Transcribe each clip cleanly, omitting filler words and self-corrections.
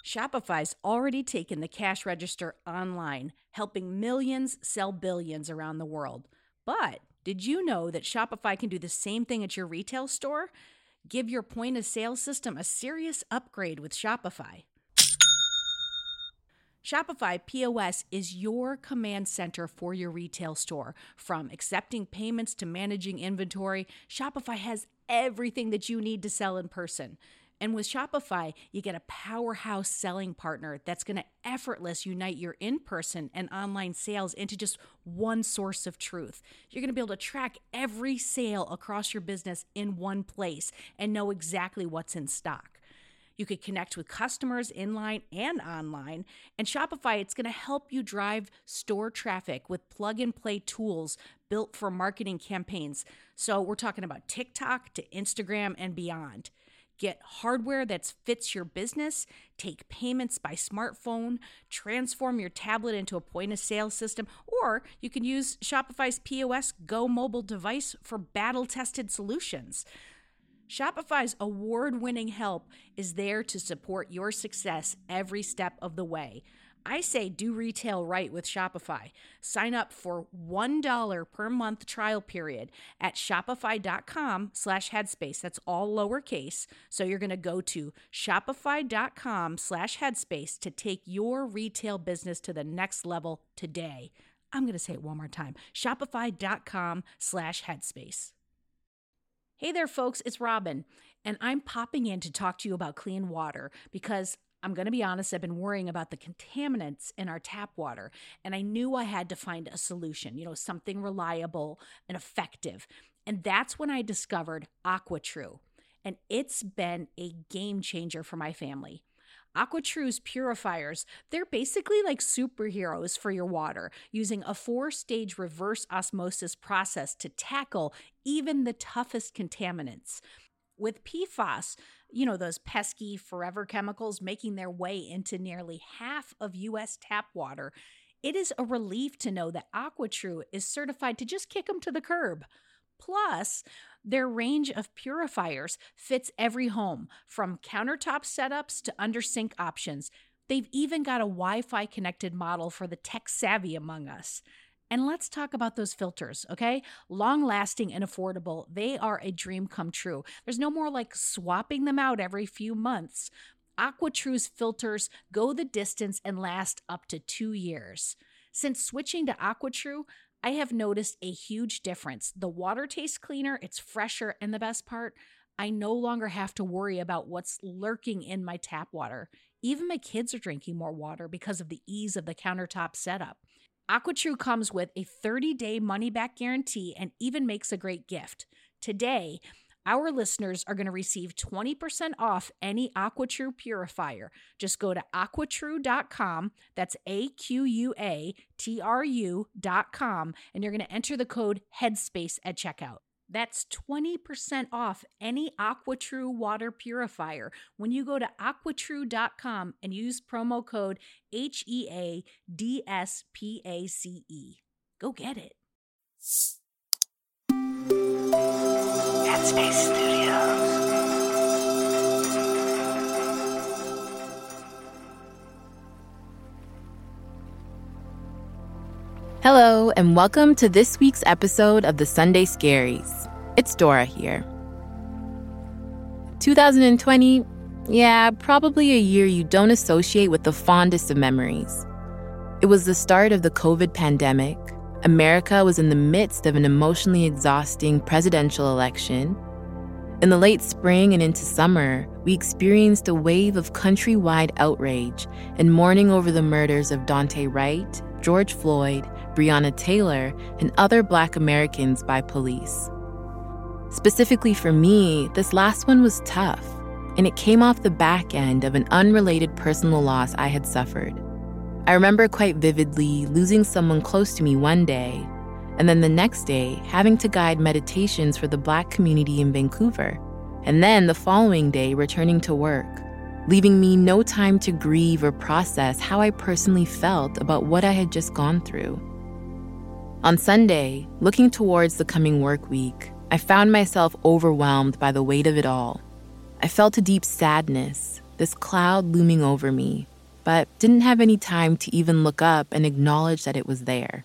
Shopify's already taken the cash register online, helping millions sell billions around the world. But did you know that Shopify can do the same thing at your retail store? Give your point of sale system a serious upgrade with Shopify. Shopify POS is your command center for your retail store. From accepting payments to managing inventory, Shopify has everything that you need to sell in person. And with Shopify, you get a powerhouse selling partner that's going to effortlessly unite your in-person and online sales into just one source of truth. You're going to be able to track every sale across your business in one place and know exactly what's in stock. You could connect with customers inline and online. And Shopify, it's going to help you drive store traffic with plug-and-play tools built for marketing campaigns. So we're talking about TikTok to Instagram and beyond. Get hardware that fits your business, take payments by smartphone, transform your tablet into a point-of-sale system, or you can use Shopify's POS Go mobile device for battle-tested solutions. Shopify's award-winning help is there to support your success every step of the way. I say do retail right with Shopify. Sign up for $1 per month trial period at shopify.com/headspace. That's all lowercase. So you're going to go to shopify.com/headspace to take your retail business to the next level today. I'm going to say it one more time. Shopify.com/headspace. Hey there, folks, it's Robin, and I'm popping in to talk to you about clean water because I'm going to be honest, I've been worrying about the contaminants in our tap water, and I knew I had to find a solution, something reliable and effective. And that's when I discovered AquaTrue, and it's been a game changer for my family. AquaTrue's purifiers, they're basically like superheroes for your water, using a 4-stage reverse osmosis process to tackle even the toughest contaminants. With PFAS, those pesky forever chemicals making their way into nearly half of U.S. tap water, it is a relief to know that AquaTrue is certified to just kick them to the curb. Plus, their range of purifiers fits every home, from countertop setups to under-sink options. They've even got a Wi-Fi connected model for the tech-savvy among us. And let's talk about those filters, okay? Long-lasting and affordable, they are a dream come true. There's no more like swapping them out every few months. AquaTrue's filters go the distance and last up to 2 years. Since switching to AquaTrue, I have noticed a huge difference. The water tastes cleaner, it's fresher, and the best part, I no longer have to worry about what's lurking in my tap water. Even my kids are drinking more water because of the ease of the countertop setup. AquaTrue comes with a 30-day money-back guarantee and even makes a great gift. Today, our listeners are going to receive 20% off any AquaTrue purifier. Just go to aquatrue.com, that's AQUATRU.com, and you're going to enter the code HEADSPACE at checkout. That's 20% off any AquaTrue water purifier when you go to aquatrue.com and use promo code HEADSPACE. Go get it. Headspace Studios. Hello, and welcome to this week's episode of the Sunday Scaries. It's Dora here. 2020, probably a year you don't associate with the fondest of memories. It was the start of the COVID pandemic. America was in the midst of an emotionally exhausting presidential election. In the late spring and into summer, we experienced a wave of countrywide outrage and mourning over the murders of Daunte Wright, George Floyd, Breonna Taylor, and other Black Americans by police. Specifically for me, this last one was tough, and it came off the back end of an unrelated personal loss I had suffered. I remember quite vividly losing someone close to me one day, and then the next day having to guide meditations for the Black community in Vancouver, and then the following day returning to work, leaving me no time to grieve or process how I personally felt about what I had just gone through. On Sunday, looking towards the coming work week, I found myself overwhelmed by the weight of it all. I felt a deep sadness, this cloud looming over me, but didn't have any time to even look up and acknowledge that it was there.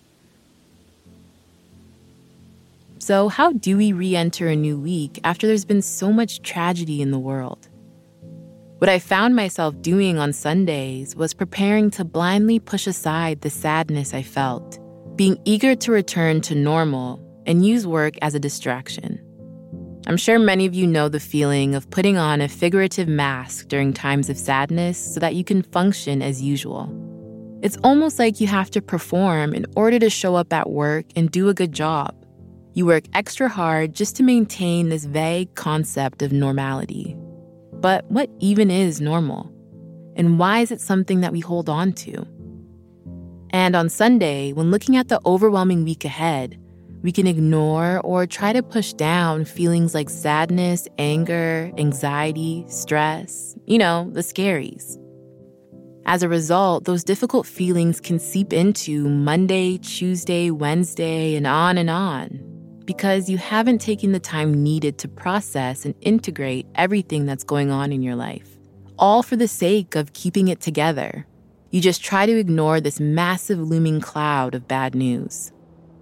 So how do we re-enter a new week after there's been so much tragedy in the world? What I found myself doing on Sundays was preparing to blindly push aside the sadness I felt, being eager to return to normal and use work as a distraction. I'm sure many of you know the feeling of putting on a figurative mask during times of sadness so that you can function as usual. It's almost like you have to perform in order to show up at work and do a good job. You work extra hard just to maintain this vague concept of normality. But what even is normal? And why is it something that we hold on to? And on Sunday, when looking at the overwhelming week ahead, we can ignore or try to push down feelings like sadness, anger, anxiety, stress, the scaries. As a result, those difficult feelings can seep into Monday, Tuesday, Wednesday, and on, because you haven't taken the time needed to process and integrate everything that's going on in your life, all for the sake of keeping it together. You just try to ignore this massive looming cloud of bad news.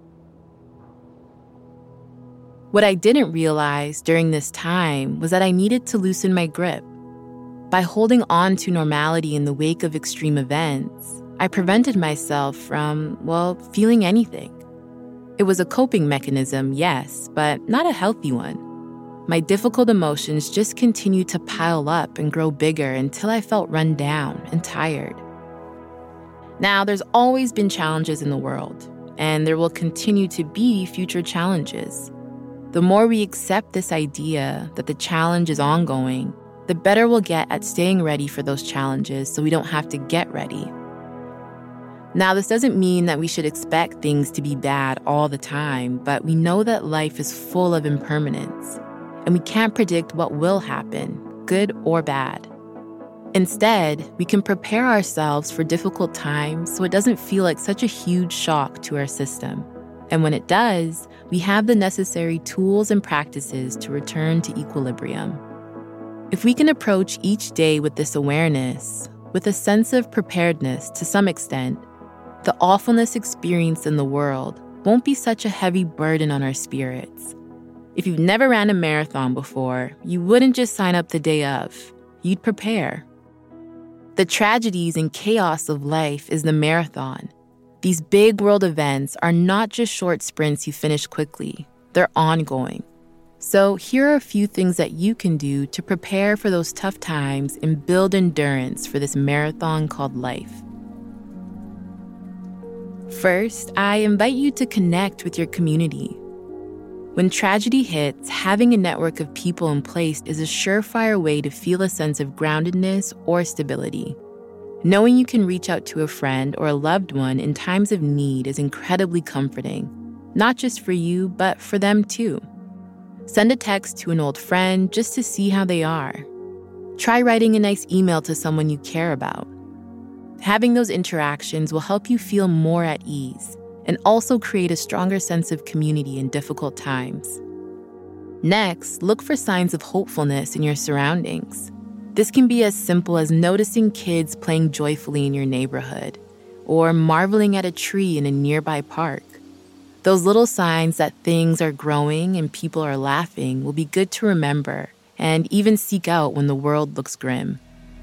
What I didn't realize during this time was that I needed to loosen my grip. By holding on to normality in the wake of extreme events, I prevented myself from, feeling anything. It was a coping mechanism, yes, but not a healthy one. My difficult emotions just continued to pile up and grow bigger until I felt run down and tired. Now, there's always been challenges in the world, and there will continue to be future challenges. The more we accept this idea that the challenge is ongoing, the better we'll get at staying ready for those challenges so we don't have to get ready. Now, this doesn't mean that we should expect things to be bad all the time, but we know that life is full of impermanence, and we can't predict what will happen, good or bad. Instead, we can prepare ourselves for difficult times so it doesn't feel like such a huge shock to our system. And when it does, we have the necessary tools and practices to return to equilibrium. If we can approach each day with this awareness, with a sense of preparedness to some extent, the awfulness experienced in the world won't be such a heavy burden on our spirits. If you've never ran a marathon before, you wouldn't just sign up the day of. You'd prepare. The tragedies and chaos of life is the marathon. These big world events are not just short sprints you finish quickly. They're ongoing. So here are a few things that you can do to prepare for those tough times and build endurance for this marathon called life. First, I invite you to connect with your community. When tragedy hits, having a network of people in place is a surefire way to feel a sense of groundedness or stability. Knowing you can reach out to a friend or a loved one in times of need is incredibly comforting, not just for you, but for them too. Send a text to an old friend just to see how they are. Try writing a nice email to someone you care about. Having those interactions will help you feel more at ease and also create a stronger sense of community in difficult times. Next, look for signs of hopefulness in your surroundings. This can be as simple as noticing kids playing joyfully in your neighborhood or marveling at a tree in a nearby park. Those little signs that things are growing and people are laughing will be good to remember and even seek out when the world looks grim.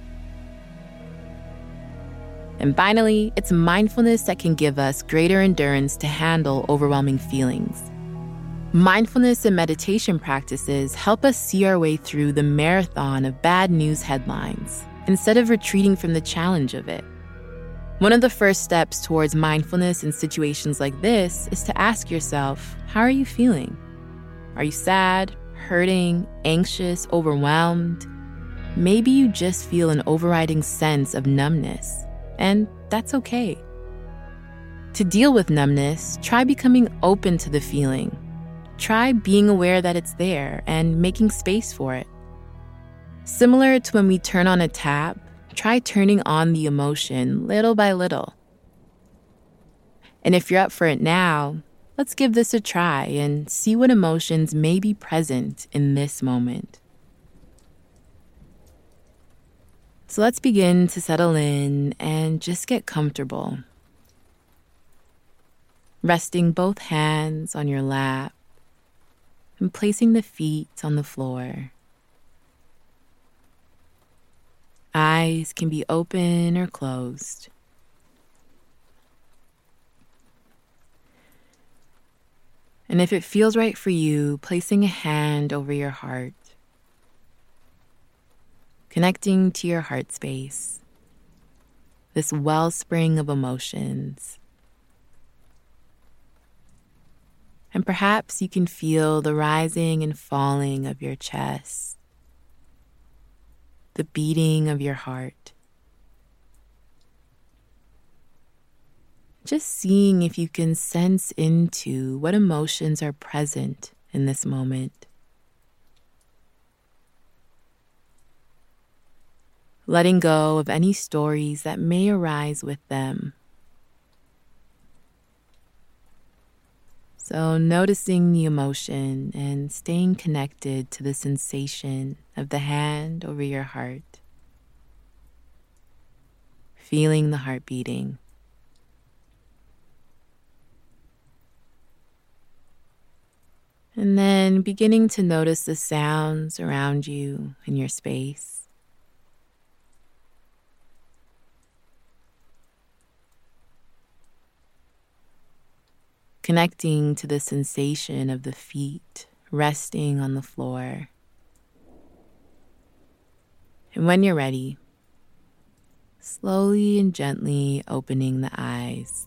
And finally, it's mindfulness that can give us greater endurance to handle overwhelming feelings. Mindfulness and meditation practices help us see our way through the marathon of bad news headlines instead of retreating from the challenge of it. One of the first steps towards mindfulness in situations like this is to ask yourself, how are you feeling? Are you sad, hurting, anxious, overwhelmed? Maybe you just feel an overriding sense of numbness, and that's okay. To deal with numbness, try becoming open to the feeling. Try being aware that it's there and making space for it. Similar to when we turn on a tap, try turning on the emotion little by little. And if you're up for it now, let's give this a try and see what emotions may be present in this moment. So let's begin to settle in and just get comfortable. Resting both hands on your lap and placing the feet on the floor. Eyes can be open or closed. And if it feels right for you, placing a hand over your heart, connecting to your heart space, this wellspring of emotions. And perhaps you can feel the rising and falling of your chest, the beating of your heart. Just seeing if you can sense into what emotions are present in this moment. Letting go of any stories that may arise with them. So noticing the emotion and staying connected to the sensation of the hand over your heart. Feeling the heart beating. And then beginning to notice the sounds around you in your space. Connecting to the sensation of the feet resting on the floor. And when you're ready, slowly and gently opening the eyes.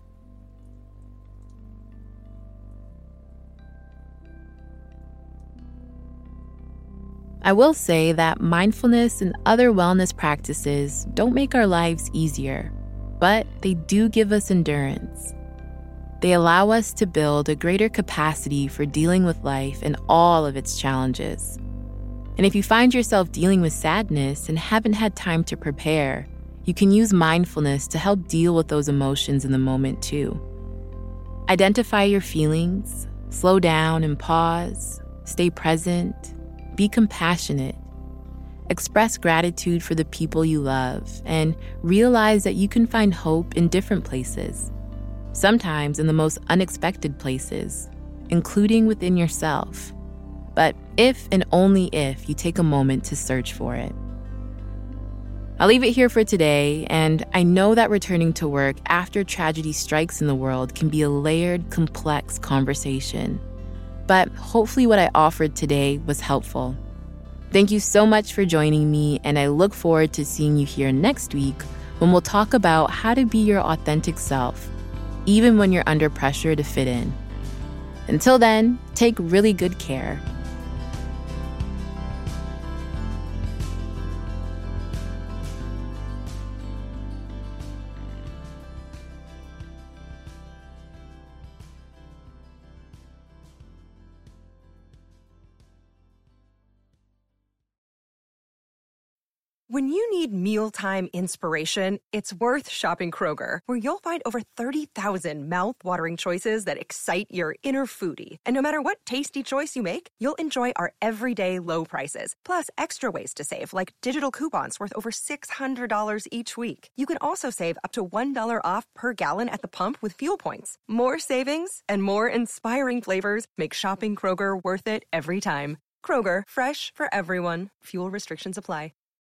I will say that mindfulness and other wellness practices don't make our lives easier, but they do give us endurance. They allow us to build a greater capacity for dealing with life and all of its challenges. And if you find yourself dealing with sadness and haven't had time to prepare, you can use mindfulness to help deal with those emotions in the moment too. Identify your feelings, slow down and pause, stay present, be compassionate, express gratitude for the people you love, and realize that you can find hope in different places, sometimes in the most unexpected places, including within yourself. But if and only if you take a moment to search for it. I'll leave it here for today, and I know that returning to work after tragedy strikes in the world can be a layered, complex conversation. But hopefully what I offered today was helpful. Thank you so much for joining me, and I look forward to seeing you here next week when we'll talk about how to be your authentic self, even when you're under pressure to fit in. Until then, take really good care. When you need mealtime inspiration, it's worth shopping Kroger, where you'll find over 30,000 mouth-watering choices that excite your inner foodie. And no matter what tasty choice you make, you'll enjoy our everyday low prices, plus extra ways to save, like digital coupons worth over $600 each week. You can also save up to $1 off per gallon at the pump with fuel points. More savings and more inspiring flavors make shopping Kroger worth it every time. Kroger, fresh for everyone. Fuel restrictions apply.